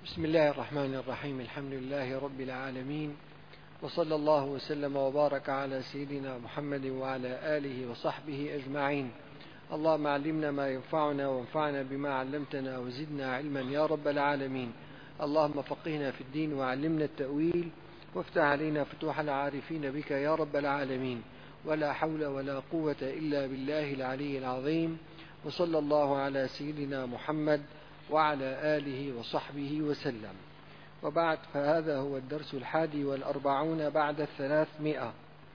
بسم الله الرحمن الرحيم. الحمد لله رب العالمين، وصلى الله وسلم وبارك على سيدنا محمد وعلى آله وصحبه أجمعين. اللهم علمنا ما ينفعنا وانفعنا بما علمتنا وزدنا علما يا رب العالمين. اللهم فقهنا في الدين وعلمنا التأويل وافتح علينا فتوح العارفين بك يا رب العالمين. ولا حول ولا قوة إلا بالله العلي العظيم. وصلى الله على سيدنا محمد وعلى آله وصحبه وسلم. وبعد، فهذا هو الدرس 41 بعد 300.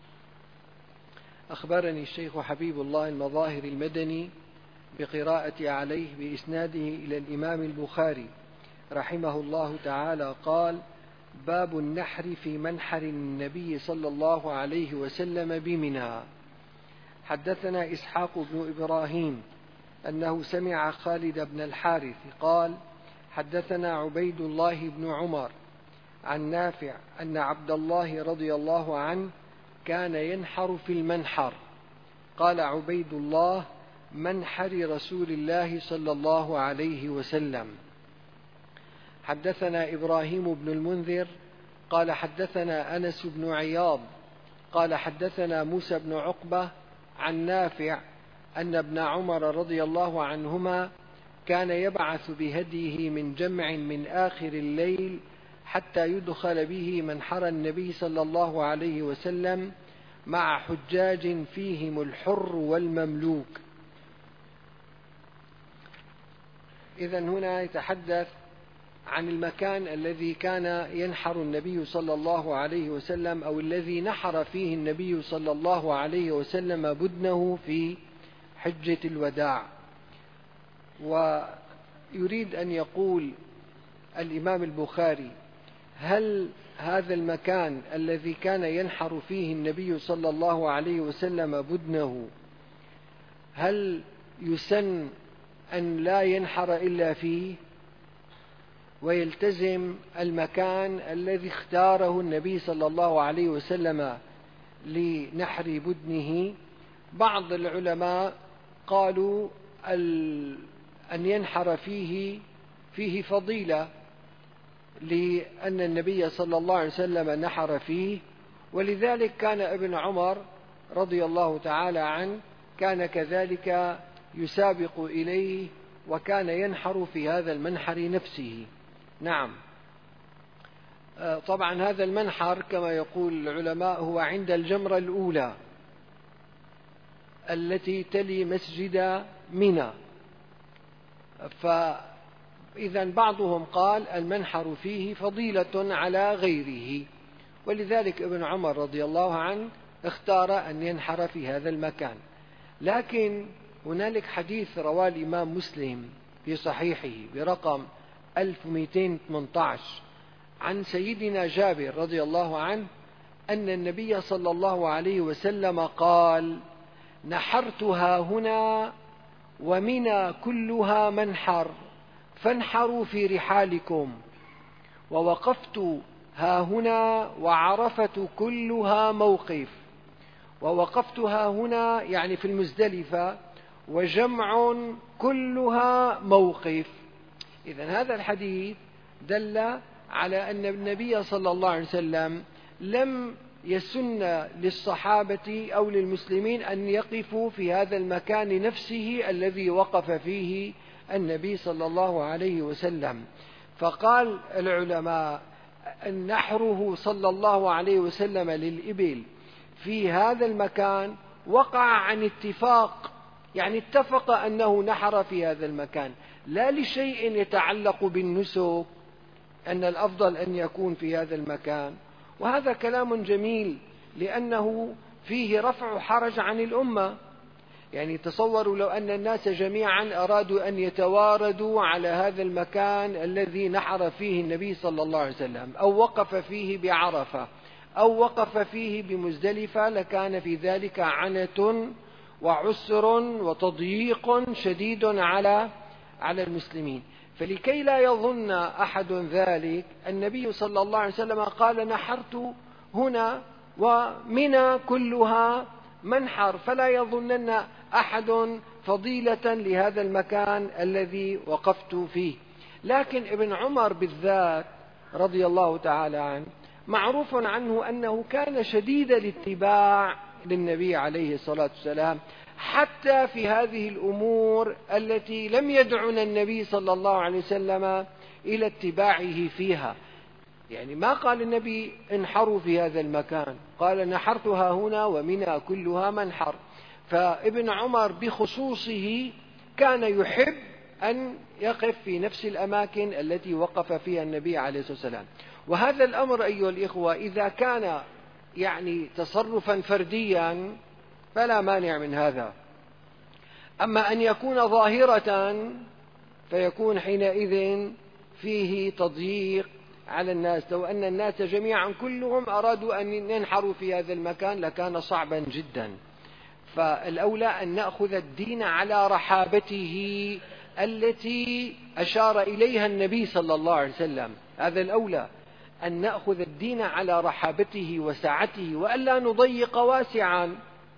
أخبرني الشيخ حبيب الله المظاهر المدني بقراءة عليه بإسناده إلى الإمام البخاري رحمه الله تعالى قال: باب النحر في منحر النبي صلى الله عليه وسلم بمنى. حدثنا إسحاق بن إبراهيم أنه سمع خالد بن الحارث قال: حدثنا عبيد الله بن عمر عن نافع أن عبد الله رضي الله عنه كان ينحر في المنحر. قال عبيد الله: منحر رسول الله صلى الله عليه وسلم. حدثنا إبراهيم بن المنذر قال حدثنا أنس بن عياض قال حدثنا موسى بن عقبة عن نافع أن ابن عمر رضي الله عنهما كان يبعث بهديه من جمع من آخر الليل حتى يدخل به منحر النبي صلى الله عليه وسلم مع حجاج فيهم الحر والمملوك. إذن هنا يتحدث عن المكان الذي كان ينحر النبي صلى الله عليه وسلم، أو الذي نحر فيه النبي صلى الله عليه وسلم بدنه في حجة الوداع. ويريد أن يقول الإمام البخاري: هل هذا المكان الذي كان ينحر فيه النبي صلى الله عليه وسلم بدنه هل يسن أن لا ينحر إلا فيه ويلتزم المكان الذي اختاره النبي صلى الله عليه وسلم لنحر بدنه؟ بعض العلماء قالوا أن ينحر فيه فضيلة، لأن النبي صلى الله عليه وسلم نحر فيه، ولذلك كان ابن عمر رضي الله تعالى عنه كان كذلك يسابق إليه وكان ينحر في هذا المنحر نفسه. نعم، طبعا هذا المنحر كما يقول العلماء هو عند الجمرة الأولى التي تلي مسجد منى. فإذا بعضهم قال المنحر فيه فضيلة على غيره، ولذلك ابن عمر رضي الله عنه اختار أن ينحر في هذا المكان. لكن هنالك حديث رواه الإمام مسلم في صحيحه برقم 1218 عن سيدنا جابر رضي الله عنه أن النبي صلى الله عليه وسلم قال: نحرتها هنا ومنى كلها منحر فانحروا في رحالكم، ووقفت ها هنا وعرفة كلها موقف، ووقفت ها هنا يعني في المزدلفة وجمع كلها موقف. إذن هذا الحديث دل على أن النبي صلى الله عليه وسلم لم يسن للصحابة أو للمسلمين أن يقفوا في هذا المكان نفسه الذي وقف فيه النبي صلى الله عليه وسلم. فقال العلماء أن نحره صلى الله عليه وسلم للإبل في هذا المكان وقع عن اتفاق، يعني اتفق أنه نحر في هذا المكان، لا لشيء يتعلق بالنسك أن الأفضل أن يكون في هذا المكان. وهذا كلام جميل لأنه فيه رفع حرج عن الأمة. يعني تصوروا لو أن الناس جميعا أرادوا أن يتواردوا على هذا المكان الذي نحر فيه النبي صلى الله عليه وسلم، أو وقف فيه بعرفة، أو وقف فيه بمزدلفة، لكان في ذلك عنة وعسر وتضييق شديد على المسلمين. فلكي لا يظن أحد ذلك، النبي صلى الله عليه وسلم قال: نحرت هنا ومنى كلها منحر، فلا يظنن أحد فضيلة لهذا المكان الذي وقفت فيه. لكن ابن عمر بالذات رضي الله تعالى عنه معروف عنه أنه كان شديد الاتباع للنبي عليه الصلاة والسلام، حتى في هذه الأمور التي لم يدعنا النبي صلى الله عليه وسلم إلى اتباعه فيها. يعني ما قال النبي انحروا في هذا المكان، قال نحرتها هنا ومنى كلها منحر. فابن عمر بخصوصه كان يحب أن يقف في نفس الأماكن التي وقف فيها النبي عليه الصلاة والسلام. وهذا الأمر أيها الإخوة إذا كان يعني تصرفا فرديا فلا مانع من هذا، أما أن يكون ظاهرة فيكون حينئذ فيه تضييق على الناس. لو أن الناس جميعا كلهم أرادوا أن ينحروا في هذا المكان لكان صعبا جدا. فالأولى أن نأخذ الدين على رحابته التي أشار إليها النبي صلى الله عليه وسلم. هذا الأولى، أن نأخذ الدين على رحابته وسعته، وألا نضيق واسعا.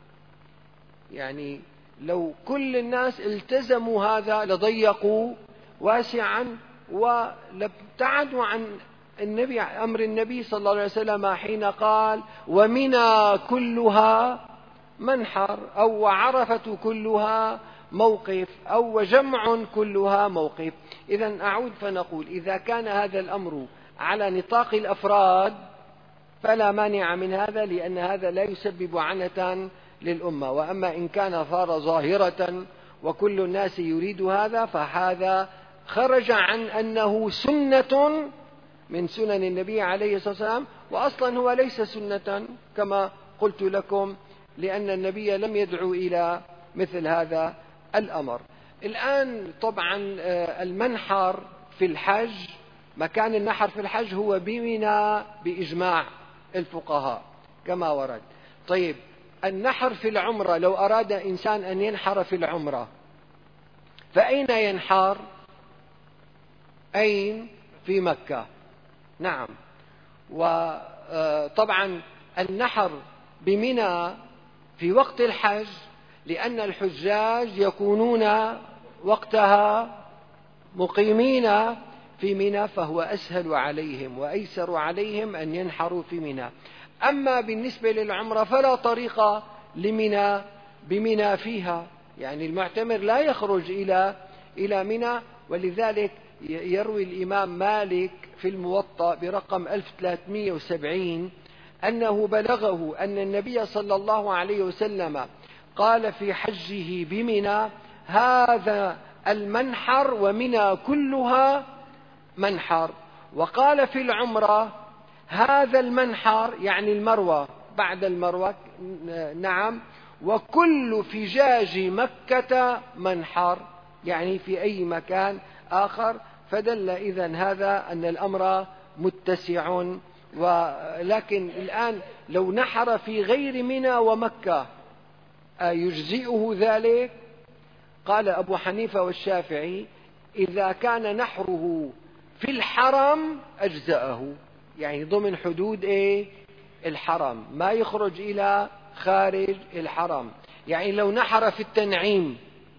يعني لو كل الناس التزموا هذا لضيقوا واسعا ولابتعدوا عن النبي، أمر النبي صلى الله عليه وسلم حين قال ومنى كلها منحر، أو عرفة كلها موقف، أو وجمع كلها موقف. إذن أعود فنقول إذا كان هذا الأمر على نطاق الأفراد فلا مانع من هذا، لأن هذا لا يسبب عنة للأمة. وأما إن كان صار ظاهرة وكل الناس يريد هذا فهذا خرج عن أنه سنة من سنن النبي عليه الصلاة والسلام، وأصلا هو ليس سنة كما قلت لكم، لأن النبي لم يدعو إلى مثل هذا الأمر. الآن طبعا المنحر في الحج، مكان النحر في الحج هو بمنى بإجماع الفقهاء كما ورد. طيب النحر في العمرة، لو أراد إنسان أن ينحر في العمرة فأين ينحر؟ أين؟ في مكة. نعم. وطبعا النحر بمنى في وقت الحج، لأن الحجاج يكونون وقتها مقيمين في منى، فهو أسهل عليهم وأيسر عليهم أن ينحروا في منى. أما بالنسبة للعمرة فلا طريق لمنى بمنى فيها، يعني المعتمر لا يخرج إلى منى. ولذلك يروي الإمام مالك في الموطأ برقم 1370 أنه بلغه أن النبي صلى الله عليه وسلم قال في حجه بمنى هذا المنحر ومنى كلها منحر. وقال في العمرة هذا المنحر، يعني المروة بعد المروة، نعم، وكل فجاج مكة منحر، يعني في أي مكان آخر. فدل إذن هذا أن الأمر متسع. ولكن الآن لو نحر في غير منى ومكة يجزئه ذلك؟ قال أبو حنيفة والشافعي إذا كان نحره في الحرم أجزأه، يعني ضمن حدود الحرم، ما يخرج إلى خارج الحرم. يعني لو نحر في التنعيم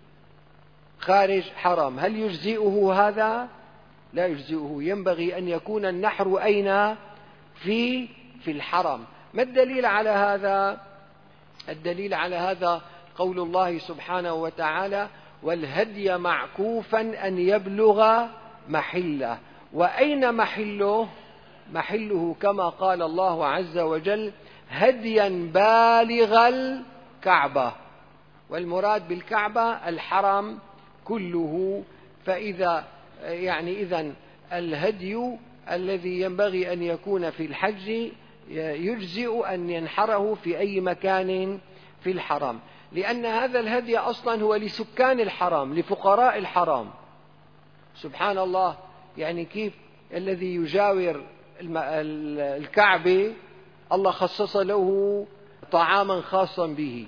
خارج حرم هل يجزئه هذا؟ لا يجزئه. ينبغي أن يكون النحر أين؟ في الحرم. ما الدليل على هذا؟ الدليل على هذا قول الله سبحانه وتعالى والهدي معكوفا أن يبلغ محله. وأين محله؟ محله كما قال الله عز وجل هديا بالغ الكعبة، والمراد بالكعبة الحرم كله. فإذا يعني إذن الهدي الذي ينبغي أن يكون في الحج يجزئ أن ينحره في أي مكان في الحرم، لأن هذا الهدي أصلا هو لسكان الحرم، لفقراء الحرم. سبحان الله، يعني كيف الذي يجاور الكعبة الله خصص له طعاما خاصا به.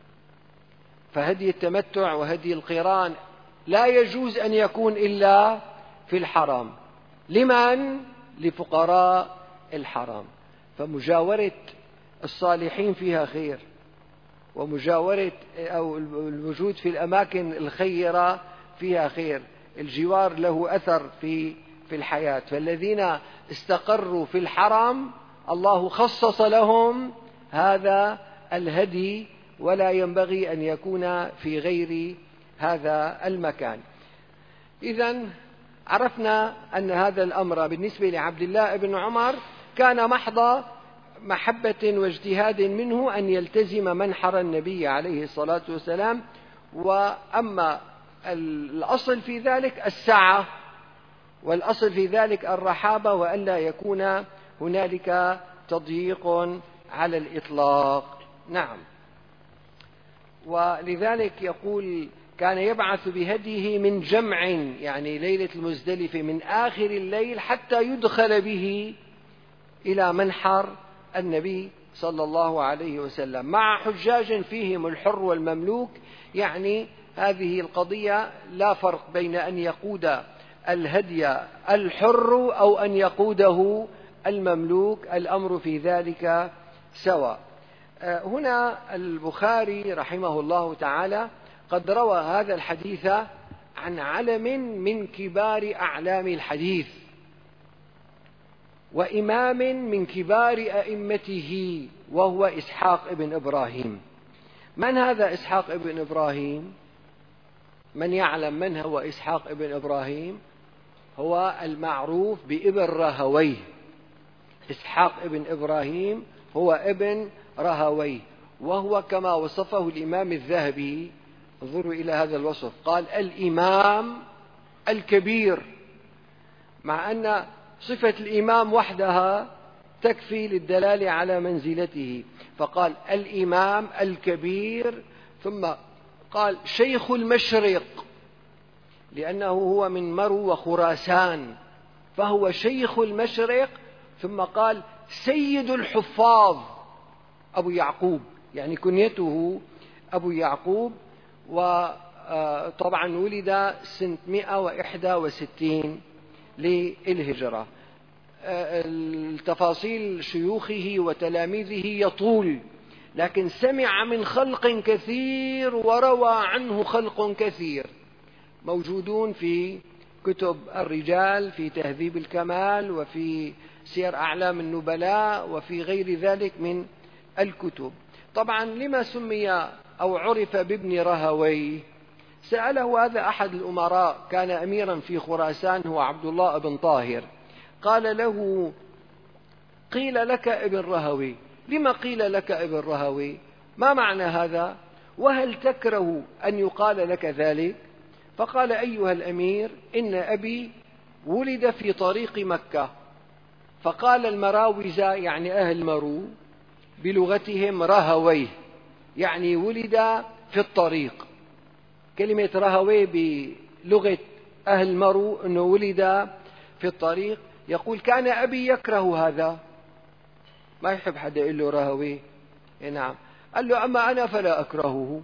فهدي التمتع وهدي القران لا يجوز أن يكون إلا في الحرم. لمن؟ لفقراء الحرم. فمجاورة الصالحين فيها خير، ومجاورة أو الوجود في الأماكن الخيرة فيها خير. الجوار له أثر في الحياة. فالذين استقروا في الحرم الله خصص لهم هذا الهدي، ولا ينبغي أن يكون في غير هذا المكان. إذن عرفنا أن هذا الأمر بالنسبة لعبد الله بن عمر كان محض محبة واجتهاد منه أن يلتزم منحر النبي عليه الصلاة والسلام. وأما الأصل في ذلك السعة، والأصل في ذلك الرحابة، وألا يكون هنالك تضييق على الإطلاق. نعم. ولذلك يقول كان يبعث بهديه من جمع، يعني ليلة المزدلفة من آخر الليل حتى يدخل به إلى منحر النبي صلى الله عليه وسلم، مع حجاج فيهم الحر والمملوك. يعني هذه القضية لا فرق بين أن يقود الهدي الحر أو أن يقوده المملوك، الأمر في ذلك سواء. هنا البخاري رحمه الله تعالى قد روى هذا الحديث عن علم من كبار أعلام الحديث، وإمام من كبار أئمته، وهو إسحاق بن إبراهيم. من هذا إسحاق بن إبراهيم؟ من يعلم من هو إسحاق بن إبراهيم؟ هو المعروف بابن رهويه. إسحاق بن إبراهيم هو ابن رهويه، وهو كما وصفه الإمام الذهبي. انظروا إلى هذا الوصف، قال الإمام الكبير، مع أن صفة الإمام وحدها تكفي للدلالة على منزلته، فقال الإمام الكبير، ثم قال شيخ المشرق، لأنه هو من مرو وخراسان، فهو شيخ المشرق. ثم قال سيد الحفاظ أبو يعقوب، يعني كنيته أبو يعقوب. وطبعا ولد سنة 161 للهجرة. التفاصيل شيوخه وتلاميذه يطول، لكن سمع من خلق كثير وروى عنه خلق كثير، موجودون في كتب الرجال، في تهذيب الكمال، وفي سير أعلام النبلاء، وفي غير ذلك من الكتب. طبعا لما سمي أو عرف بابن رهويه؟ سأله هذا أحد الأمراء، كان أميرا في خراسان، هو عبد الله بن طاهر. قال له قيل لك ابن رهوي، لما قيل لك ابن رهوي؟ ما معنى هذا؟ وهل تكره أن يقال لك ذلك؟ فقال أيها الأمير إن أبي ولد في طريق مكة، فقال المراوزة يعني أهل مرو بلغتهم رهويه، يعني ولد في الطريق. كلمة رهوي بلغة أهل مرو أنه ولد في الطريق. يقول كان أبي يكره هذا، ما يحب حدا يقول له رهوي. نعم. قال له أما أنا فلا أكرهه،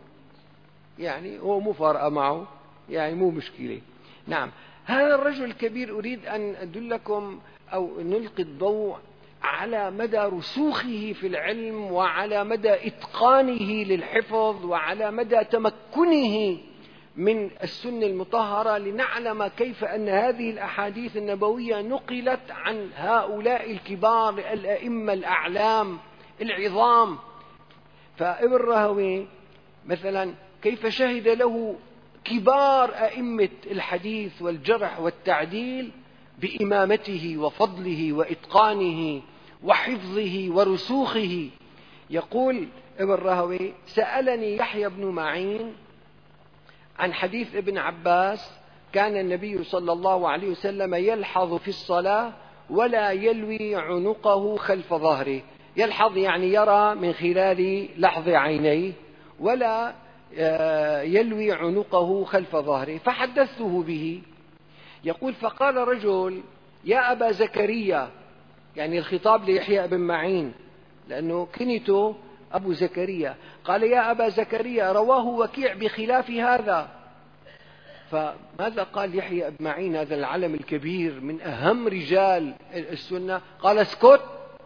يعني هو مو فارقة معه، يعني مو مشكلة. نعم. هذا الرجل الكبير أريد أن أدلكم أو نلقي الضوء على مدى رسوخه في العلم، وعلى مدى إتقانه للحفظ، وعلى مدى تمكنه من السنة المطهرة، لنعلم كيف أن هذه الأحاديث النبوية نقلت عن هؤلاء الكبار الأئمة الأعلام العظام. فابن رهوي مثلا كيف شهد له كبار أئمة الحديث والجرح والتعديل بإمامته وفضله وإتقانه وحفظه ورسوخه. يقول ابن رهوي سألني يحيى بن معين عن حديث ابن عباس كان النبي صلى الله عليه وسلم يلحظ في الصلاة ولا يلوي عنقه خلف ظهره. يلحظ يعني يرى من خلال لحظ عينيه، ولا يلوي عنقه خلف ظهره. فحدثته به. يقول فقال رجل يا أبا زكريا، يعني الخطاب ليحيى بن معين لأنه كنيته أبو زكريا. قال يا أبا زكريا رواه وكيع بخلاف هذا. فماذا قال يحيى بن معين هذا العلم الكبير من أهم رجال السنة؟ قال اسكت،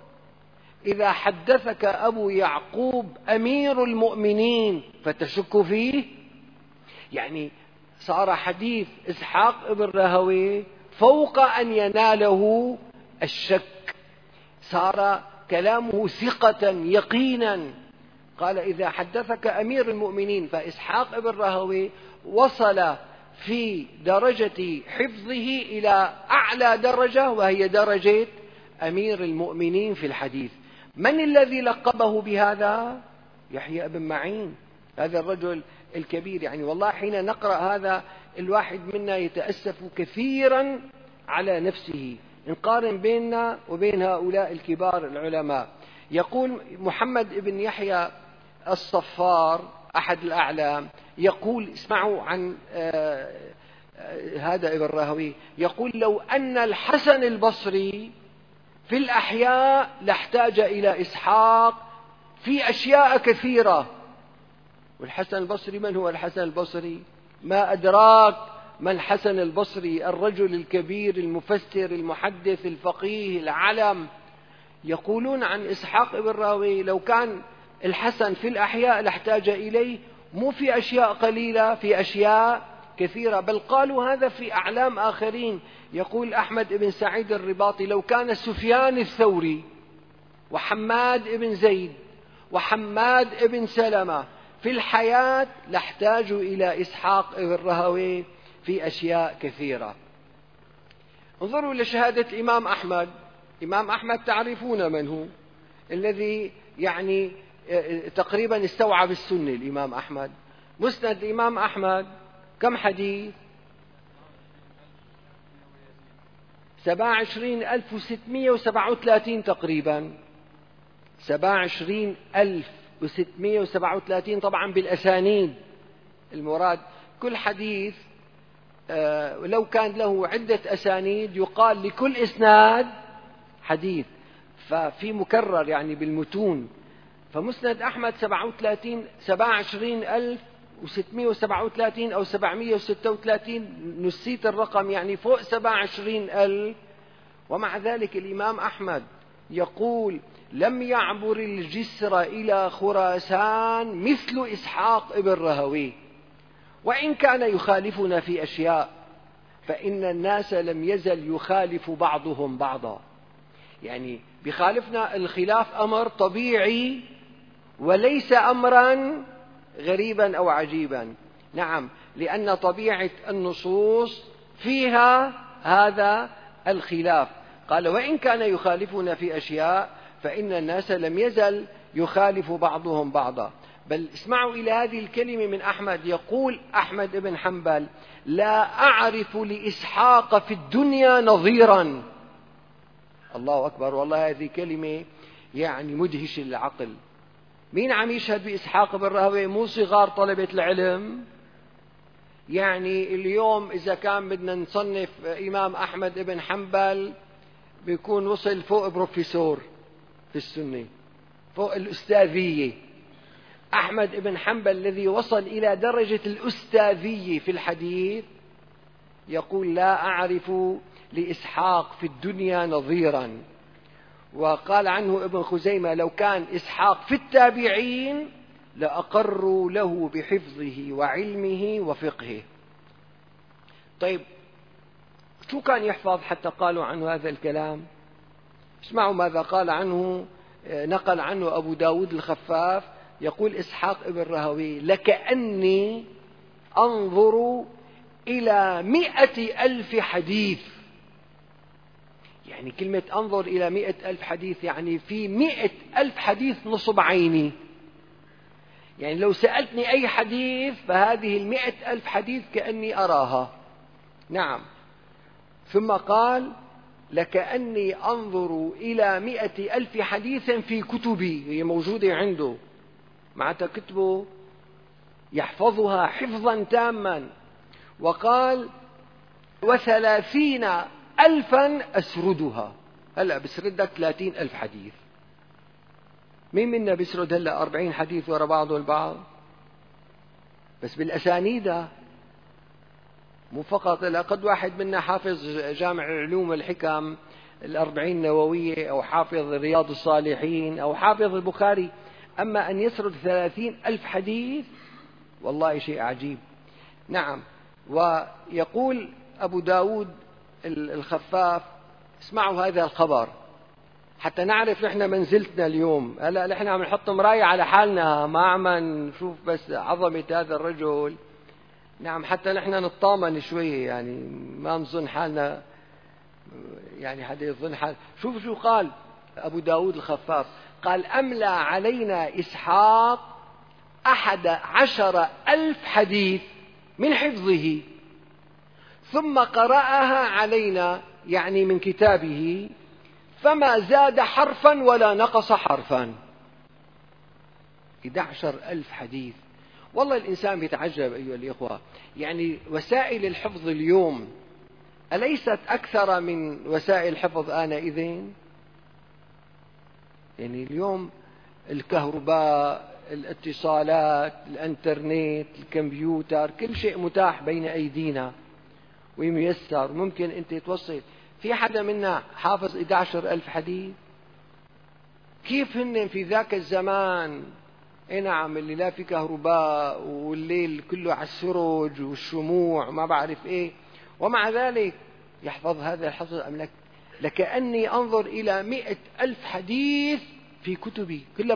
إذا حدثك أبو يعقوب أمير المؤمنين فتشك فيه. يعني صار حديث إسحاق بن راهويه فوق أن يناله الشك، صار كلامه ثقة يقينا. قال إذا حدثك أمير المؤمنين، فإسحاق بن راهويه وصل في درجة حفظه إلى أعلى درجة، وهي درجة أمير المؤمنين في الحديث. من الذي لقبه بهذا؟ يحيى بن معين، هذا الرجل الكبير. يعني والله حين نقرأ هذا الواحد منا يتأسف كثيرا على نفسه، نقارن بيننا وبين هؤلاء الكبار العلماء. يقول محمد بن يحيى الصفار أحد الأعلام، يقول اسمعوا عن هذا ابن راهويه، يقول لو أن الحسن البصري في الأحياء لاحتاج إلى إسحاق في أشياء كثيرة. والحسن البصري من هو الحسن البصري؟ ما أدراك ما الحسن البصري؟ الرجل الكبير المفسر المحدث الفقيه العلم. يقولون عن إسحاق بن راهويه لو كان الحسن في الأحياء لاحتاج إليه، مو في أشياء قليلة، في أشياء كثيرة. بل قالوا هذا في أعلام آخرين. يقول أحمد بن سعيد الرباطي لو كان سفيان الثوري وحماد بن زيد وحماد بن سلمة في الحياة لاحتاجوا إلى إسحاق بن راهويه في أشياء كثيرة. انظروا لشهادة الإمام أحمد. إمام أحمد تعرفون من هو، الذي يعني تقريبا استوعب السنة. الإمام أحمد مسند الإمام أحمد كم حديث؟ 27,637 تقريبا، 27,637 طبعا بالأسانيد. المراد كل حديث لو كان له عدة أسانيد يقال لكل إسناد حديث، ففي مكرر يعني بالمتون. فمسند أحمد 27,637 أو 736، نسيت الرقم، يعني فوق 27,000. ومع ذلك الإمام أحمد يقول لم يعبر الجسر إلى خراسان مثل إسحاق بن راهويه، وإن كان يخالفنا في أشياء فإن الناس لم يزل يخالف بعضهم بعضا. يعني بخالفنا، الخلاف أمر طبيعي وليس أمرا غريبا أو عجيبا. نعم، لأن طبيعة النصوص فيها هذا الخلاف. قال وإن كان يخالفنا في أشياء فإن الناس لم يزل يخالف بعضهم بعضا. بل اسمعوا إلى هذه الكلمة من أحمد. يقول أحمد بن حنبل لا أعرف لإسحاق في الدنيا نظيرا. الله أكبر، والله هذه كلمة يعني مدهشة للعقل. مين عم يشهد بإسحاق بن راهويه؟ مو صغار طلبة العلم. يعني اليوم إذا كان بدنا نصنف إمام أحمد بن حنبل بيكون وصل فوق بروفيسور في السنة، فوق الأستاذية. أحمد بن حنبل الذي وصل إلى درجة الأستاذية في الحديث يقول لا أعرف لإسحاق في الدنيا نظيرا. وقال عنه ابن خزيمة لو كان إسحاق في التابعين لأقروا له بحفظه وعلمه وفقهه. طيب شو كان يحفظ حتى قالوا عنه هذا الكلام؟ اسمعوا ماذا قال عنه، نقل عنه أبو داود الخفاف. يقول إسحاق بن راهويه لكأني أنظر إلى 100,000 حديث. يعني كلمة أنظر إلى 100,000 حديث يعني في 100,000 حديث نصب عيني. يعني لو سألتني أي حديث فهذه 100,000 حديث كأني أراها. نعم. ثم قال لكأني أنظر إلى 100,000 حديث في كتبي، هي موجودة عنده، معناتها كتبه يحفظها حفظا تاما. وقال 30,000 أسردها. هلأ بسردك 30,000 حديث. مين منا بيسرد هلأ 40 حديث وراء بعضه البعض؟ بس بالأسانيد، مو فقط. قد واحد منا حافظ جامع العلوم والحكم 40 نووية، أو حافظ رياض الصالحين، أو حافظ البخاري. أما أن يسرد 30,000 حديث والله شيء عجيب. نعم. ويقول أبو داود الخفاف: اسمعوا هذا الخبر حتى نعرف نحن منزلتنا اليوم. هلا نحن عم نحط مراية على حالنا، ما عم نشوف بس عظمة هذا الرجل، نعم، حتى نحن نطامن شوية، يعني ما نظن حالنا، يعني حدا يظن حال. شو قال أبو داود الخفاف؟ قال: أملى علينا إسحاق 11,000 حديث من حفظه، ثم قرأها علينا، يعني من كتابه، فما زاد حرفا ولا نقص حرفا. 11,000 حديث. والله الإنسان بيتعجب أيها الإخوة، يعني وسائل الحفظ اليوم أليست أكثر من وسائل الحفظ آنئذ؟ يعني اليوم الكهرباء، الاتصالات، الانترنت، الكمبيوتر، كل شيء متاح بين أيدينا وميسر، ممكن أنت توصل. في حدا منا حافظ 11,000 حديث؟ كيف هن في ذاك الزمان، نعم، اللي لا في كهرباء والليل كله على السرج والشموع وما بعرف ايه، ومع ذلك يحفظ هذا الحفظ أم لكأني أنظر إلى 100,000 حديث في كتبي، كلها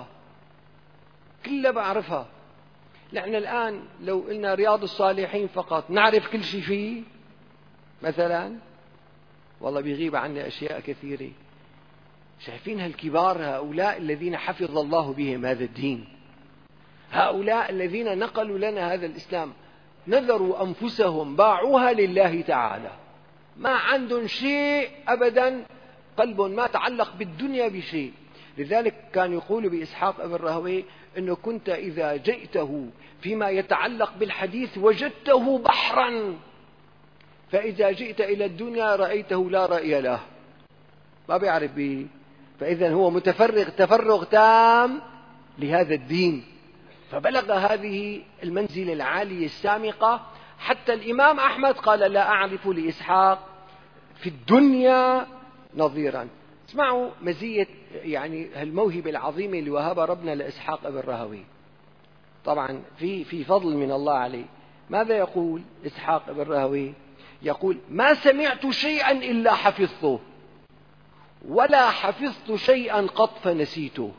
بعرفها. نحن الآن لو قلنا رياض الصالحين فقط نعرف كل شيء فيه مثلا، والله بيغيب عنا أشياء كثيرة. شايفين هالكبار، هؤلاء الذين حفظ الله بهم هذا الدين، هؤلاء الذين نقلوا لنا هذا الإسلام، نذروا أنفسهم، باعوها لله تعالى، ما عندهم شيء أبدا، قلب ما تعلق بالدنيا بشيء. لذلك كان يقول بإسحاق ابن راهويه أنه كنت إذا جئته فيما يتعلق بالحديث وجدته بحرا، فإذا جئت إلى الدنيا رأيته لا رأي له، ما بيعرف به. فإذا هو متفرغ تفرغ تام لهذا الدين، فبلغ هذه المنزلة العالية السامقة، حتى الإمام أحمد قال: لا أعرف لإسحاق في الدنيا نظيرا. اسمعوا مزية يعني الموهبة العظيمة اللي وهبها ربنا لإسحاق ابن راهويه، طبعا في فضل من الله عليه. ماذا يقول إسحاق ابن راهويه؟ يقول: ما سمعت شيئا إلا حفظته، ولا حفظت شيئا قط فنسيته.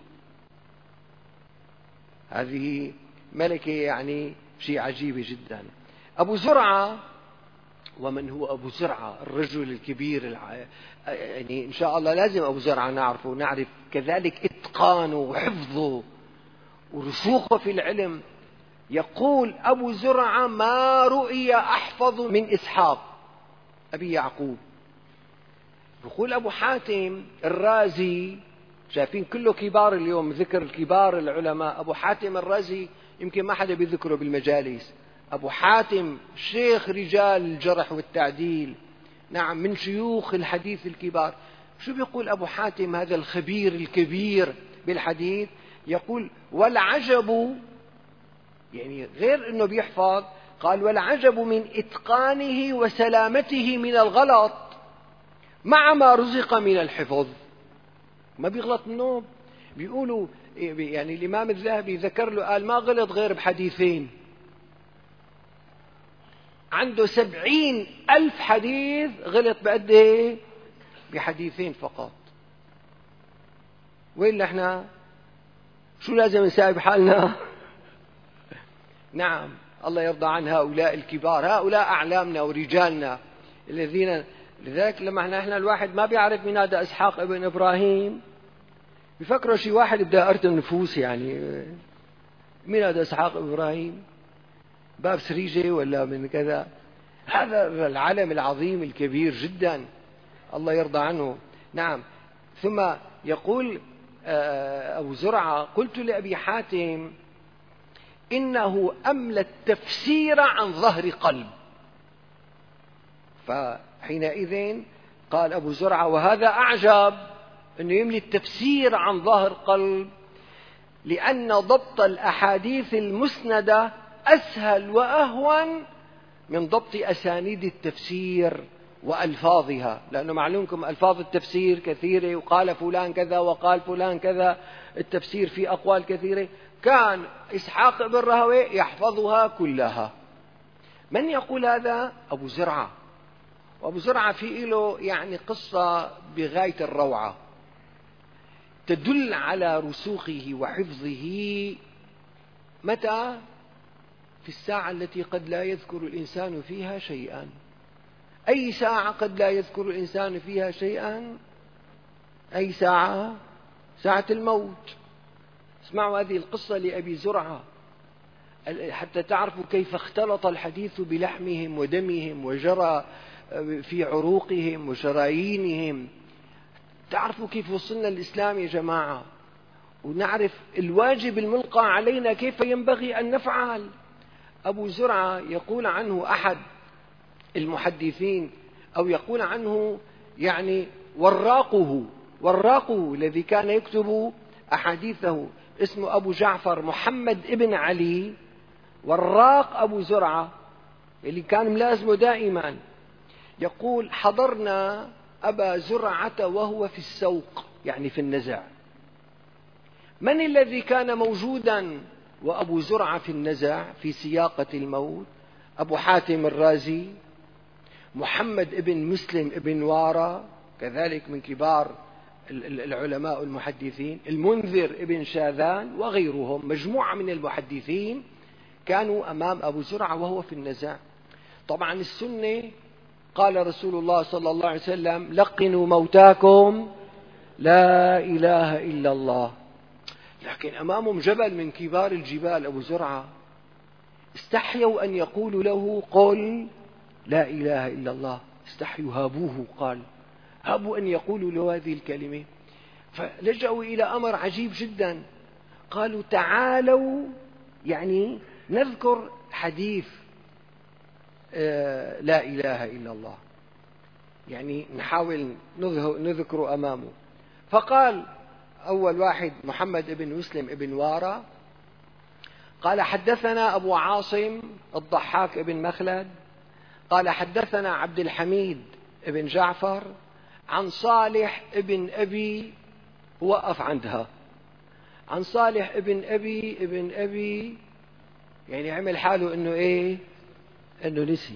هذه ملكة، يعني شيء عجيب جدا. أبو زرعة، ومن هو أبو زرعة الرجل الكبير، يعني إن شاء الله لازم أبو زرعة نعرفه، نعرف كذلك إتقانه وحفظه ورسوخه في العلم. يقول أبو زرعة: ما رؤي أحفظ من إسحاق أبي يعقوب. يقول أبو حاتم الرازي، شايفين كله كبار اليوم، ذكر الكبار العلماء. أبو حاتم الرازي يمكن ما حدا بيذكره بالمجالس. أبو حاتم شيخ رجال الجرح والتعديل، نعم، من شيوخ الحديث الكبار. شو بيقول أبو حاتم هذا الخبير الكبير بالحديث؟ يقول: والعجب، يعني غير أنه بيحفظ، قال: والعجب من إتقانه وسلامته من الغلط مع ما رزق من الحفظ. ما بيغلط منه. بيقولوا يعني الإمام الذهبي ذكر له، قال: ما غلط غير بحديثين، عنده 70,000 حديث، غلط بقد ايه؟ بحديثين فقط. وين نحن؟ شو لازم نساوي بحالنا؟ نعم، الله يرضى عن هؤلاء الكبار، هؤلاء أعلامنا ورجالنا الذين، لذلك لما نحن الواحد ما بيعرف من هذا إسحاق ابن إبراهيم بفكروا شي واحد بدأ النفوس، يعني من هذا إسحاق ابن إبراهيم؟ باب سريجة ولا من كذا؟ هذا العالم العظيم الكبير جدا، الله يرضى عنه. نعم. ثم يقول أبو زرعة: قلت لأبي حاتم: إنه أملى التفسير عن ظهر قلب. فحينئذ قال أبو زرعة: وهذا أعجب، أنه يملي التفسير عن ظهر قلب، لأن ضبط الأحاديث المسندة أسهل وأهون من ضبط أسانيد التفسير وألفاظها، لأنه معلومكم ألفاظ التفسير كثيرة، وقال فلان كذا وقال فلان كذا، التفسير في أقوال كثيرة. كان إسحاق بن راهويه يحفظها كلها. من يقول هذا؟ أبو زرعة. وأبو زرعة في له يعني قصة بغاية الروعة تدل على رسوخه وحفظه. متى؟ في الساعة التي قد لا يذكر الإنسان فيها شيئا. أي ساعة قد لا يذكر الإنسان فيها شيئا؟ أي ساعة؟ ساعة الموت. اسمعوا هذه القصة لأبي زرعة حتى تعرفوا كيف اختلط الحديث بلحمهم ودمهم وجرى في عروقهم وشرايينهم. تعرفوا كيف وصلنا الإسلام يا جماعة، ونعرف الواجب الملقى علينا كيف ينبغي أن نفعل. أبو زرعة يقول عنه أحد المحدثين، أو يقول عنه يعني وراقه الذي كان يكتب أحاديثه، اسمه أبو جعفر محمد ابن علي وراق أبو زرعة اللي كان ملازمه دائما. يقول: حضرنا أبا زرعة وهو في السوق، يعني في النزع. من الذي كان موجودا وأبو زرعة في النزع في سياقة الموت؟ أبو حاتم الرازي، محمد ابن مسلم ابن وارى كذلك من كبار العلماء المحدثين، المنذر ابن شاذان وغيرهم، مجموعة من المحدثين كانوا أمام أبو زرعة وهو في النزع. طبعا السنة قال رسول الله صلى الله عليه وسلم: لقنوا موتاكم لا إله إلا الله. لكن أمامهم جبل من كبار الجبال أبو زرعة، استحيوا أن يقولوا له: قل لا إله إلا الله. استحيوا، هابوه، قال هابوا أن يقولوا له هذه الكلمة. فلجأوا إلى أمر عجيب جدا، قالوا: تعالوا يعني نذكر حديث لا إله إلا الله، يعني نحاول نذكر أمامه. فقال أول واحد محمد ابن مسلم ابن وارى قال: حدثنا أبو عاصم الضحاك ابن مخلد قال: حدثنا عبد الحميد ابن جعفر عن صالح ابن أبي. وقف عندها، عن صالح ابن أبي يعني عمل حاله إنه إيه؟ إنه نسي.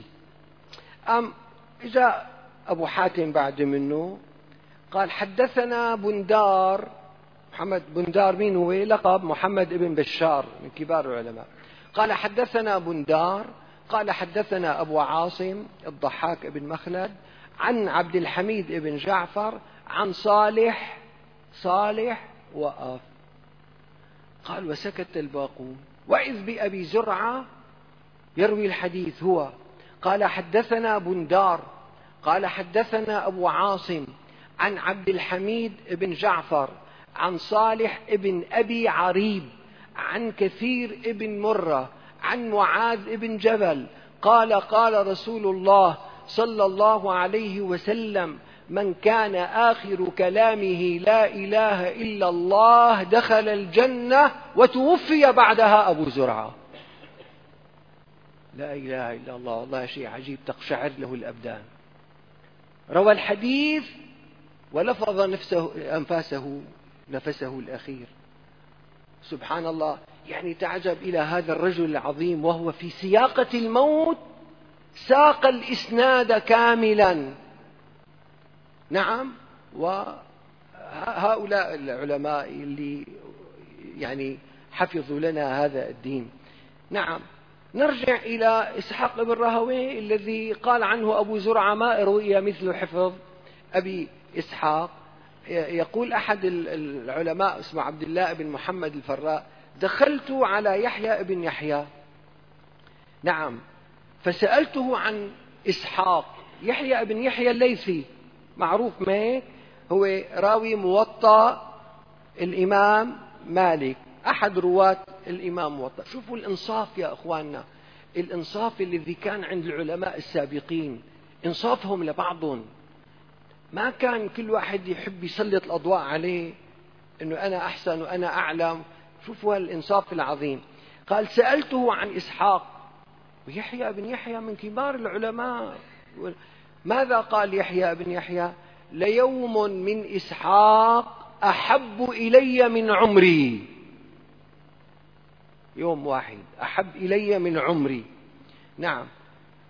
جاء أبو حاتم بعد منه قال: حدثنا بندار. محمد بندار مين هو؟ لقب محمد ابن بشار من كبار العلماء. قال: حدثنا بندار قال: حدثنا أبو عاصم الضحاك ابن مخلد عن عبد الحميد ابن جعفر عن صالح. وقف. قال: وسكت الباقون، وإذ بأبي زرعة يروي الحديث هو. قال: حدثنا بندار قال: حدثنا أبو عاصم عن عبد الحميد ابن جعفر عن صالح ابن أبي عريب عن كثير ابن مرة عن معاذ ابن جبل قال: قال رسول الله صلى الله عليه وسلم: من كان آخر كلامه لا إله إلا الله دخل الجنة. وتوفي بعدها أبو زرعة. لا إله إلا الله، والله شيء عجيب تقشعر له الأبدان. روى الحديث ولفظ نفسه الأخير. سبحان الله، يعني تعجب إلى هذا الرجل العظيم وهو في سياقة الموت ساق الإسناد كاملا. نعم، وهؤلاء العلماء اللي يعني حفظوا لنا هذا الدين. نعم، نرجع إلى إسحاق بن راهويه الذي قال عنه أبو زرعة: ما روي مثل حفظ أبي إسحاق. يقول أحد العلماء اسمه عبد الله بن محمد الفراء: دخلت على يحيى بن يحيى، نعم، فسألته عن إسحاق. يحيى بن يحيى الليثي معروف ما هو راوي موطأ الإمام مالك، أحد رواة الإمام موطأ. شوفوا الإنصاف يا أخواننا، الإنصاف الذي كان عند العلماء السابقين، إنصافهم لبعضهم. ما كان كل واحد يحب يسلط الأضواء عليه أنه أنا أحسن وأنا أعلم. شوفوا الإنصاف العظيم. قال: سألته عن إسحاق، ويحيى بن يحيى من كبار العلماء. ماذا قال يحيى بن يحيى؟ ليوم من إسحاق أحب إلي من عمري. يوم واحد أحب إلي من عمري. نعم،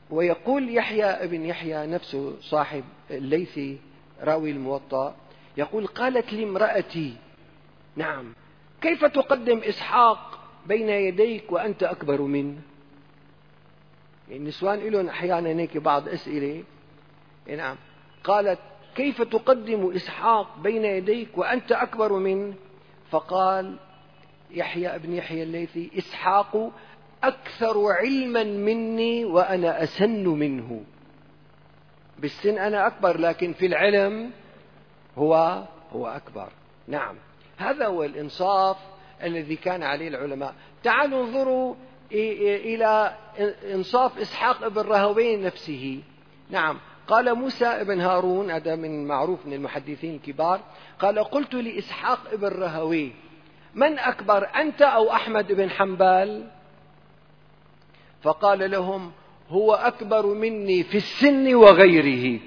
ويقول يحيى ابن يحيى نفسه صاحب الليثي راوي الموطأ، يقول قالت لي امرأتي نعم كيف تقدم إسحاق بين يديك وأنت أكبر منه؟ يعني النسوان لهم أحيانا هيك بعض أسئلة. نعم قالت كيف تقدم إسحاق بين يديك وأنت أكبر منه؟ فقال يحيى ابن يحيى الليثي إسحاق أكثر علما مني وأنا أسن منه. بالسن أنا أكبر لكن في العلم هو أكبر. نعم هذا هو الإنصاف الذي كان عليه العلماء. تعالوا انظروا إلى إنصاف إسحاق بن راهويه نفسه. نعم قال موسى بن هارون، هذا من معروف من المحدثين الكبار، قال قلت لإسحاق بن راهويه من أكبر أنت أو أحمد بن حنبل؟ فقال لهم هو أكبر مني في السن وغيره.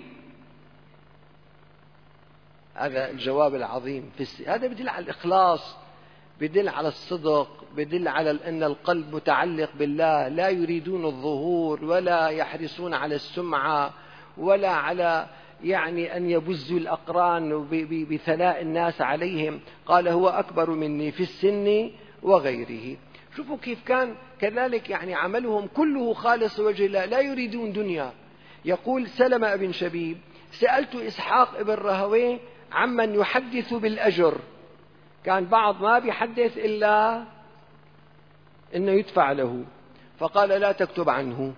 هذا الجواب العظيم. هذا بدل على الإخلاص، بدل على الصدق، بدل على أن القلب متعلق بالله، لا يريدون الظهور ولا يحرصون على السمعة ولا على أن يبزوا الأقران بثناء الناس عليهم. قال هو أكبر مني في السن وغيره. شوفوا كيف كان كذلك عملهم كله خالص وجه الله، لا يريدون دنيا. يقول سلمة بن شبيب سألت إسحاق بن راهويه عمن يحدث بالأجر، كان بعض ما بيحدث إلا إنه يدفع له، فقال لا تكتب عنه.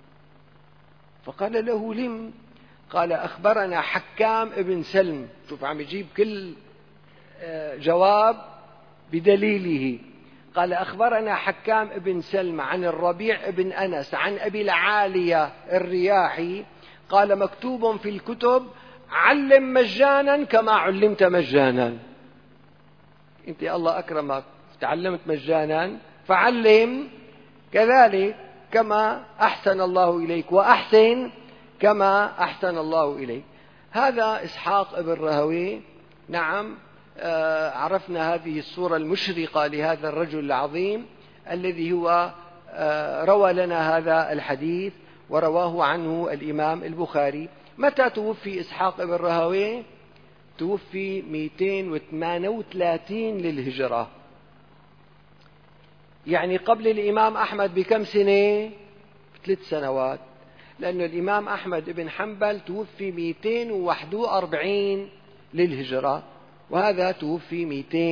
فقال له لم؟ قال أخبرنا حكام ابن سلم. شوف عم يجيب كل جواب بدليله. قال أخبرنا حكام ابن سلم عن الربيع ابن أنس عن أبي العالية الرياحي قال مكتوب في الكتب علم مجانا كما علمت مجانا. انت الله أكرمك تعلمت مجانا فعلم كذلك كما أحسن الله إليك، وأحسن كما أحسن الله إليك. هذا إسحاق بن راهويه. نعم عرفنا هذه الصورة المشرقة لهذا الرجل العظيم الذي هو روى لنا هذا الحديث ورواه عنه الإمام البخاري. متى توفي إسحاق بن راهويه؟ توفي 238 للهجرة، يعني قبل الإمام أحمد بكم سنة؟ 3 سنوات، لأن الإمام أحمد بن حنبل توفي 241 للهجرة، وهذا توفي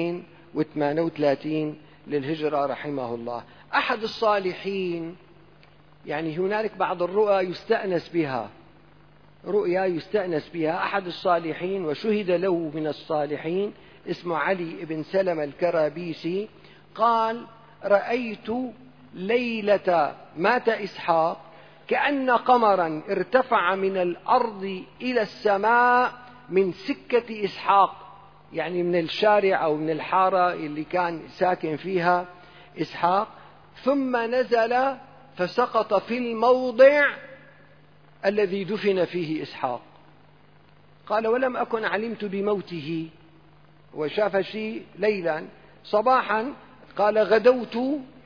238 للهجرة رحمه الله. أحد الصالحين، هنالك بعض الرؤى يستأنس بها، رؤيا يستأنس بها. أحد الصالحين وشهد له من الصالحين اسمه علي بن سلمة الكرابيسي قال رأيت ليلة مات إسحاق كأن قمرا ارتفع من الأرض إلى السماء من سكة إسحاق، من الشارع أو من الحارة اللي كان ساكن فيها إسحاق، ثم نزل فسقط في الموضع الذي دفن فيه إسحاق. قال ولم أكن علمت بموته، وشاف شيء ليلا. صباحا قال غدوت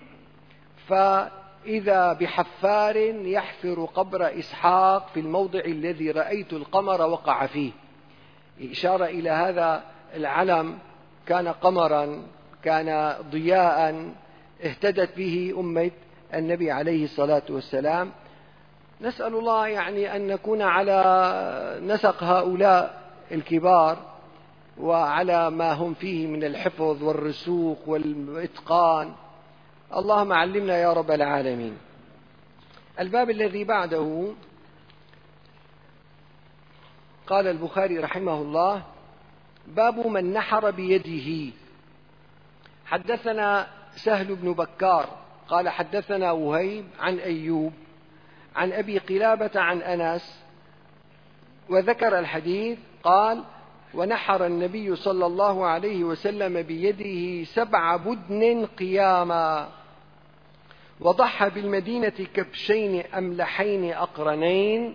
فإذا بحفار يحفر قبر إسحاق في الموضع الذي رأيت القمر وقع فيه، إشارة إلى هذا العلم. كان قمرا، كان ضياء اهتدت به أمة النبي عليه الصلاة والسلام. نسأل الله أن نكون على نسق هؤلاء الكبار وعلى ما هم فيه من الحفظ والرسوخ والإتقان. اللهم علمنا يا رب العالمين. الباب الذي بعده قال البخاري رحمه الله باب من نحر بيده. حدثنا سهل بن بكار قال حدثنا وهيب عن أيوب عن أبي قلابة عن أنس وذكر الحديث. قال ونحر النبي صلى الله عليه وسلم بيده 7 بدن قياما، وضحى بالمدينة كبشين أملحين أقرنين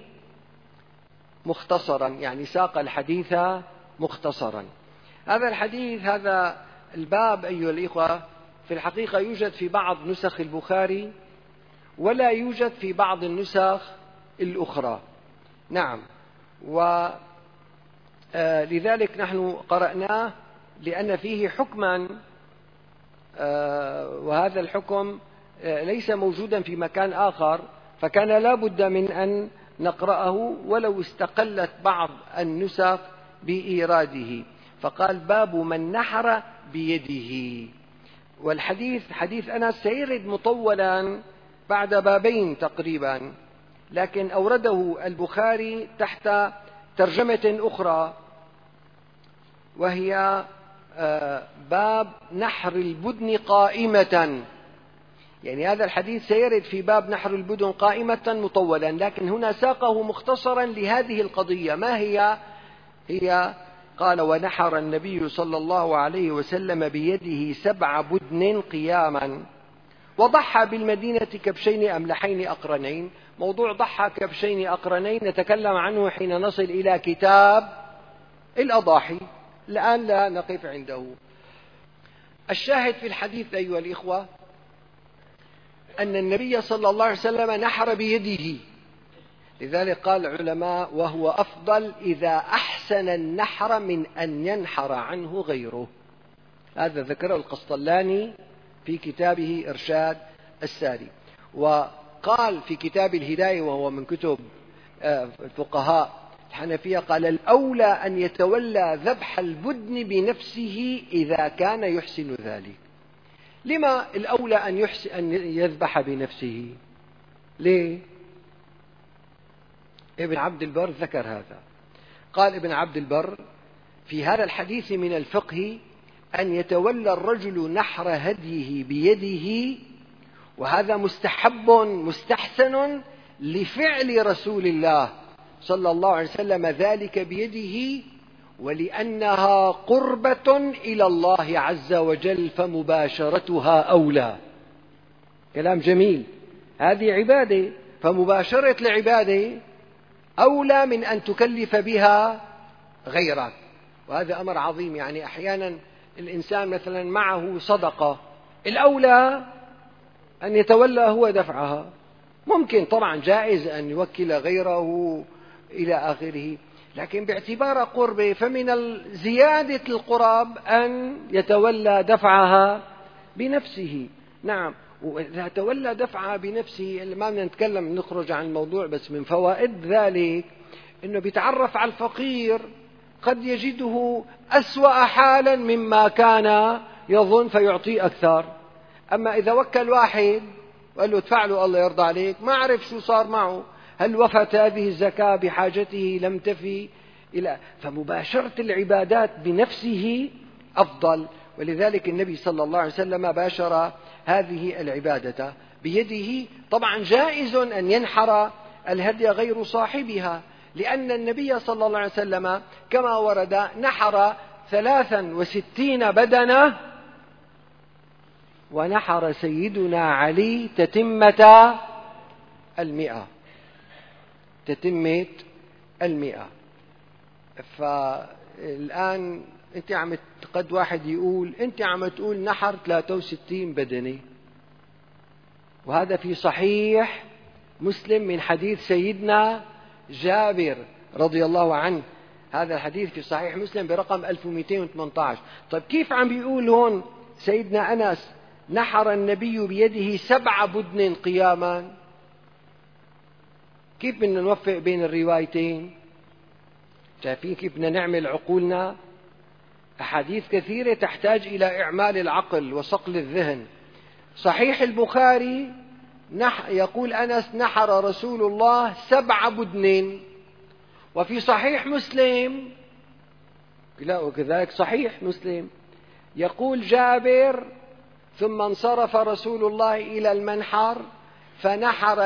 مختصرا، ساق الحديث مختصرا. هذا الحديث، هذا الباب أيها الإخوة، في الحقيقة يوجد في بعض نسخ البخاري ولا يوجد في بعض النسخ الأخرى. نعم. ولذلك نحن قرأناه لأن فيه حكما، وهذا الحكم ليس موجودا في مكان آخر، فكان لا بد من أن نقرأه ولو استقلت بعض النسخ بإيراده. فقال: باب من نحر بيده. والحديث حديث أنس سيرد مطولا بعد بابين تقريبا، لكن أورده البخاري تحت ترجمة أخرى، وهي باب نحر البدن قائمة. يعني هذا الحديث سيرد في باب نحر البدن قائمة مطولا، لكن هنا ساقه مختصرا لهذه القضية. ما هي قال: ونحر النبي صلى الله عليه وسلم بيده 7 بدن قياما، وضحى بالمدينة كبشين أملحين أقرنين. موضوع ضحى كبشين أقرنين نتكلم عنه حين نصل إلى كتاب الأضاحي، الآن لا نقف عنده. الشاهد في الحديث أيها الإخوة أن النبي صلى الله عليه وسلم نحر بيده، لذلك قال العلماء: وهو أفضل إذا أحسن النحر من أن ينحر عنه غيره. هذا ذكره القسطلاني في كتابه إرشاد الساري. وقال في كتاب الهداية، وهو من كتب الفقهاء الحنفية، قال: الأولى أن يتولى ذبح البدن بنفسه إذا كان يحسن ذلك. لما الأولى أن يذبح بنفسه؟ ليه؟ ابن عبد البر ذكر هذا. قال ابن عبد البر: في هذا الحديث من الفقه أن يتولى الرجل نحر هديه بيده، وهذا مستحب مستحسن لفعل رسول الله صلى الله عليه وسلم ذلك بيده، ولأنها قربة إلى الله عز وجل فمباشرتها أولى. كلام جميل. هذه عبادة، فمباشرة العبادة أولى من أن تكلف بها غيرك، وهذا أمر عظيم. يعني أحيانا الإنسان مثلا معه صدقة، الأولى أن يتولى هو دفعها. ممكن طبعا جائز أن يوكل غيره إلى آخره، لكن باعتبار قربه فمن زيادة القرب أن يتولى دفعها بنفسه. نعم. وإذا تولى دفعها بنفسه، ما بدنا نتكلم نخرج عن الموضوع، بس من فوائد ذلك أنه بيتعرف على الفقير، قد يجده أسوأ حالا مما كان يظن فيعطيه أكثر. أما إذا وكل واحد وقال له ادفع له الله يرضى عليك، ما عرف شو صار معه، هل وفت هذه الزكاة بحاجته لم تفي، فمباشرة العبادات بنفسه أفضل. ولذلك النبي صلى الله عليه وسلم باشر هذه العبادة بيده. طبعا جائز أن ينحر الهدي غير صاحبها، لأن النبي صلى الله عليه وسلم كما ورد نحر 63 بدنة، ونحر سيدنا علي تتمة 100. فالآن أنت قد واحد يقول أنت عم تقول نحر 63 بدنة، وهذا في صحيح مسلم من حديث سيدنا جابر رضي الله عنه. هذا الحديث في صحيح مسلم برقم 1218. طيب كيف عم بيقول هون سيدنا أنس نحر النبي بيده 7 بدن قياما؟ كيف بدنا نوفق بين الروايتين؟ شايفين كيف بدنا نعمل عقولنا؟ أحاديث كثيرة تحتاج إلى إعمال العقل وصقل الذهن. صحيح البخاري يقول أنس نحر رسول الله 7 بدن، وفي صحيح مسلم وكذلك صحيح مسلم يقول جابر ثم انصرف رسول الله إلى المنحر فنحر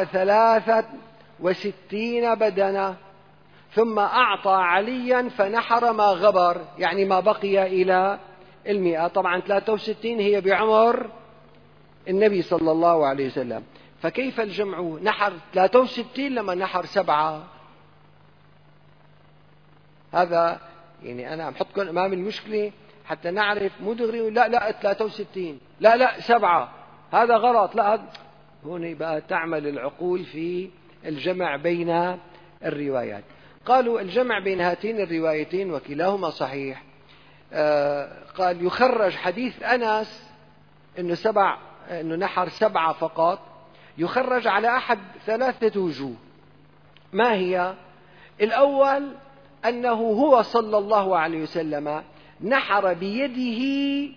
63 بدنة، ثم أعطى عليا فنحر ما غبر، يعني ما بقي إلى 100. طبعا 63 هي بعمر النبي صلى الله عليه وسلم، فكيف الجمع؟ نحر 63 لما نحر 7. هذا يعني أنا أحطكم أمام المشكلة حتى نعرف مدغري. لا 63، لا 7، هذا غلط. لا هون بقى تعمل العقول في الجمع بين الروايات. قالوا الجمع بين هاتين الروايتين وكلاهما صحيح. قال يخرج حديث أنس إنه نحر 7 فقط، يخرج على أحد 3 وجوه. ما هي؟ الأول أنه هو صلى الله عليه وسلم نحر بيده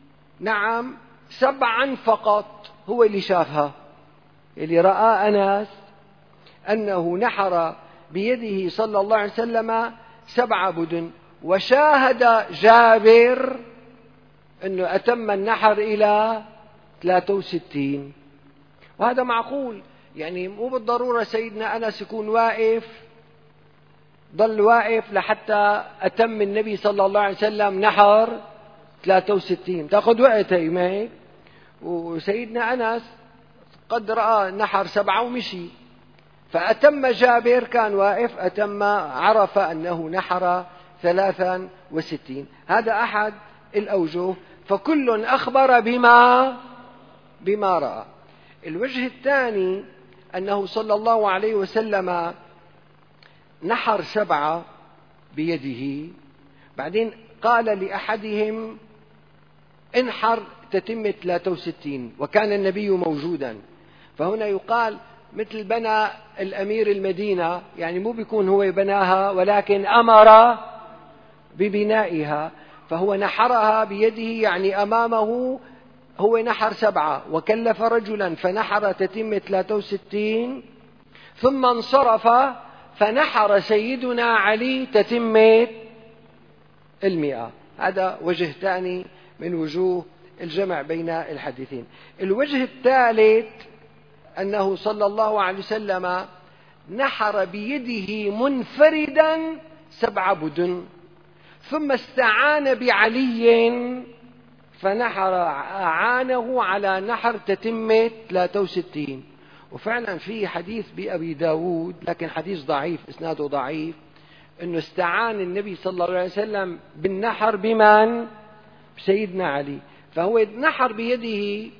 7 فقط، هو اللي شافها، اللي رأى أنس أنه نحر بيده صلى الله عليه وسلم 7 بدن، وشاهد جابر أنه أتم النحر إلى 63. وهذا معقول، يعني مو بالضرورة سيدنا أنس يكون واقف، ظل واقف لحتى أتم النبي صلى الله عليه وسلم نحر 63، تأخذ وقت هي ما هيك. وسيدنا أنس قد رأى نحر 7 ومشي، فأتم جابر كان واقف، أتم عرف أنه نحر 63. هذا أحد الأوجه، فكل أخبر بما رأى. الوجه الثاني أنه صلى الله عليه وسلم نحر 7 بيده، بعدين قال لأحدهم انحر تتم 63، وكان النبي موجودا. فهنا يقال مثل بنى الأمير المدينة، يعني مو بيكون هو بناها ولكن أمر ببنائها، فهو نحرها بيده، يعني أمامه هو نحر 7 وكلف رجلا فنحر تتم 63، ثم انصرف فنحر سيدنا علي تتمة 100. هذا وجه ثاني من وجوه الجمع بين الحديثين. الوجه الثالث أنه صلى الله عليه وسلم نحر بيده منفردا 7 بدن، ثم استعان بعلي فنحر أعانه على نحر تتمة 63. وفعلا في حديث بأبي داود، لكن حديث ضعيف، إسناده ضعيف، أنه استعان النبي صلى الله عليه وسلم بالنحر بمن؟ بسيدنا علي. فهو نحر بيده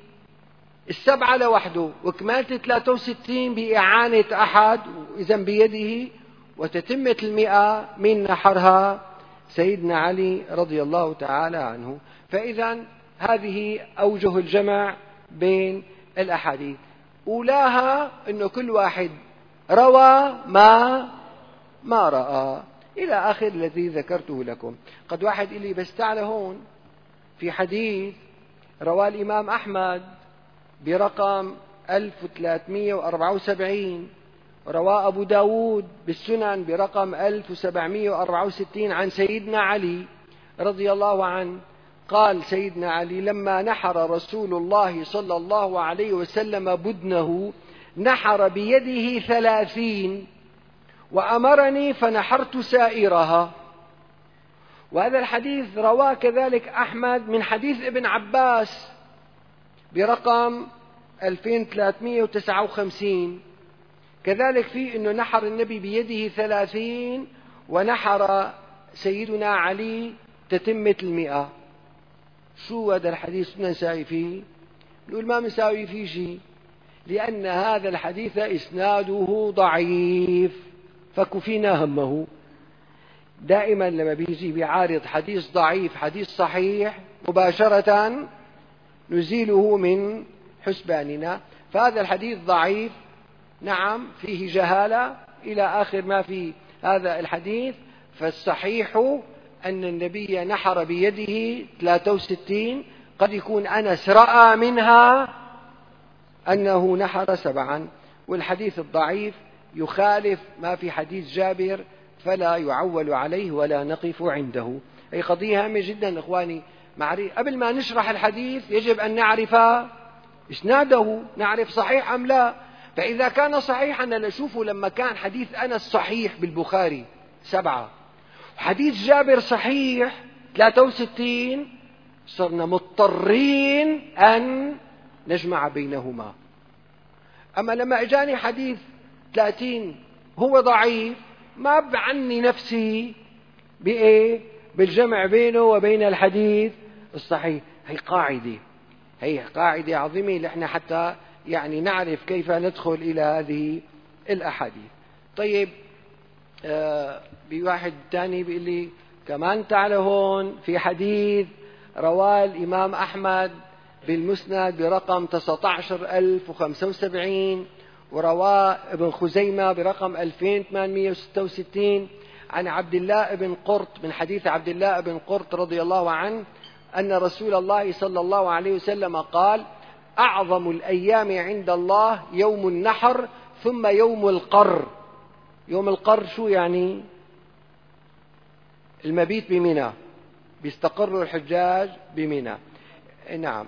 7 لوحده، وكمالة 63 بإعانة أحد، إذا بيده، وتتمة 100 من نحرها سيدنا علي رضي الله تعالى عنه. فإذا هذه أوجه الجمع بين الأحاديث. أولاها أنه كل واحد روى ما رأى إلى آخر الذي ذكرته لكم. قد واحد إلي بس تعال هون، في حديث رواه الإمام أحمد برقم 1374، رواه أبو داود بالسنن برقم 1764 عن سيدنا علي رضي الله عنه قال سيدنا علي: لما نحر رسول الله صلى الله عليه وسلم بدنه نحر بيده 30 وأمرني فنحرت سائرها. وهذا الحديث رواه كذلك أحمد من حديث ابن عباس برقم 2359، كذلك في أنه نحر النبي بيده 30 ونحر سيدنا علي تتمة 100. شو هذا الحديث بدنا نساوي فيه؟ نقول ما مساوي فيه شيء، لأن هذا الحديث إسناده ضعيف، فكفينا همه. دائما لما بيجي بيعارض حديث ضعيف حديث صحيح مباشرة نزيله من حسباننا. فهذا الحديث ضعيف، نعم فيه جهالة إلى آخر ما في هذا الحديث. فالصحيح أن النبي نحر بيده 63، قد يكون أنس رأى منها أنه نحر 7. والحديث الضعيف يخالف ما في حديث جابر، فلا يعول عليه ولا نقف عنده. أي قضية هامة جدا إخواني. قبل ما نشرح الحديث يجب أن نعرف إسناده، نعرف صحيح أم لا. فإذا كان صحيحا نشوفه، لما كان حديث أنس صحيح بالبخاري 7 وحديث جابر صحيح 63، صرنا مضطرين أن نجمع بينهما. أما لما أجاني حديث 30 هو ضعيف، ما بعني نفسي بإيه؟ بالجمع بينه وبين الحديث الصحيح. هي قاعدة عظيمة لإحنا حتى يعني نعرف كيف ندخل إلى هذه الأحاديث. طيب بواحد تاني بيقول لي كمان تعال هون في حديث رواه الإمام أحمد بالمسند برقم 19075، ورواه ابن خزيمة برقم 2866 عن عبد الله بن قرط، من حديث عبد الله بن قرط رضي الله عنه أن رسول الله صلى الله عليه وسلم قال: أعظم الأيام عند الله يوم النحر ثم يوم القر. يوم القر شو يعني؟ المبيت بمنى، بيستقر الحجاج بمنى. نعم.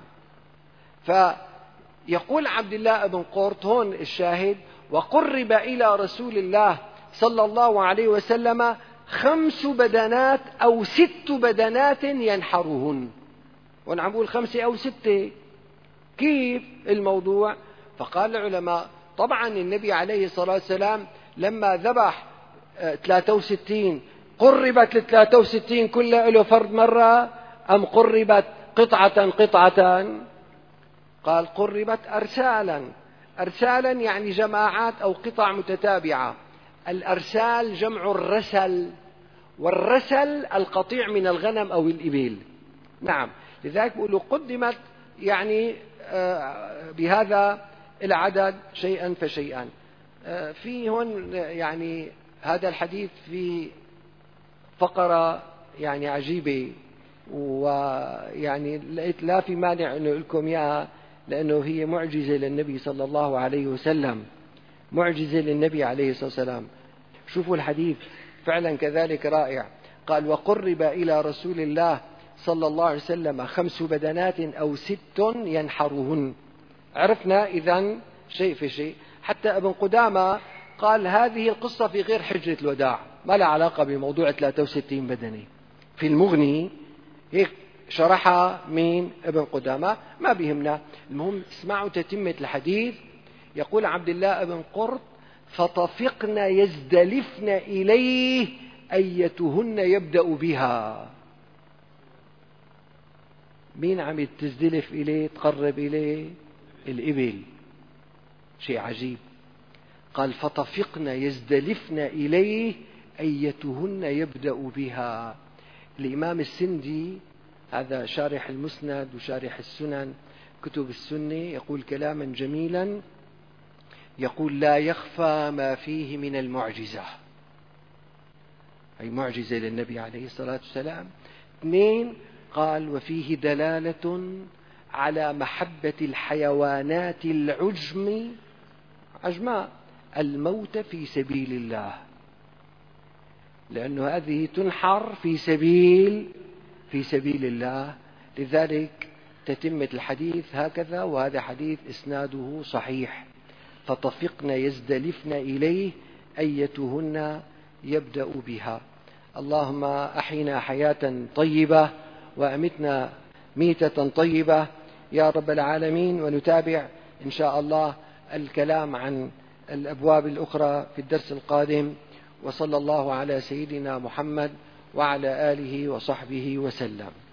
فيقول عبد الله بن قرط هون الشاهد: وقرب إلى رسول الله صلى الله عليه وسلم 5 بدنات أو 6 بدنات ينحرهن. وأنا عم بقول 5 أو 6، كيف الموضوع؟ فقال العلماء: طبعا النبي عليه الصلاة والسلام لما ذبح 63 قربت ال 63 كلها له فرد مرة أم قربت قطعة قطعة؟ قال قربت أرسالا. أرسالا يعني جماعات أو قطع متتابعة. الأرسال جمع الرسل، والرسل القطيع من الغنم أو الإبل. نعم، لذلك بيقولوا قدمت يعني بهذا العدد شيئا فشيئا. في هون يعني هذا الحديث في فقرة يعني عجيبة، ويعني لقيت لا في مانع أنه لكم إياها، لأنه هي معجزة للنبي صلى الله عليه وسلم، معجزة للنبي عليه الصلاة والسلام. شوفوا الحديث فعلا كذلك رائع. قال: وقرب إلى رسول الله صلى الله عليه وسلم 5 بدنات أو 6 ينحرهن. عرفنا إذن شيء في شيء. حتى ابن قدامة قال هذه القصة في غير حجة الوداع، ما لها علاقة بموضوع 63 بدنة. في المغني هيك شرحها من ابن قدامة، ما بيهمنا. المهم اسمعوا تتمة الحديث. يقول عبد الله بن قرط: فطفقن يزدلفن إليه أيتهن يبدأ بها. مين عم تزدلف إليه تقرب إليه؟ الإبل. شيء عجيب. قال: فطفقن يزدلفن إليه أيتهن يبدأ بها. الإمام السندي، هذا شارح المسند وشارح السنن كتب السنة، يقول كلاما جميلا، يقول: لا يخفى ما فيه من المعجزة، أي معجزة للنبي عليه الصلاة والسلام. 2 قال: وفيه دلالة على محبة الحيوانات العجم عجماء الموت في سبيل الله، لأن هذه تنحر في سبيل الله. لذلك تتمة الحديث هكذا، وهذا حديث إسناده صحيح. فطفقن يزدلفن إليه أيتهن يبدأ بها. اللهم أحينا حياة طيبة وأمتنا ميتة طيبة يا رب العالمين. ونتابع إن شاء الله الكلام عن الأبواب الأخرى في الدرس القادم. وصلى الله على سيدنا محمد وعلى آله وصحبه وسلم.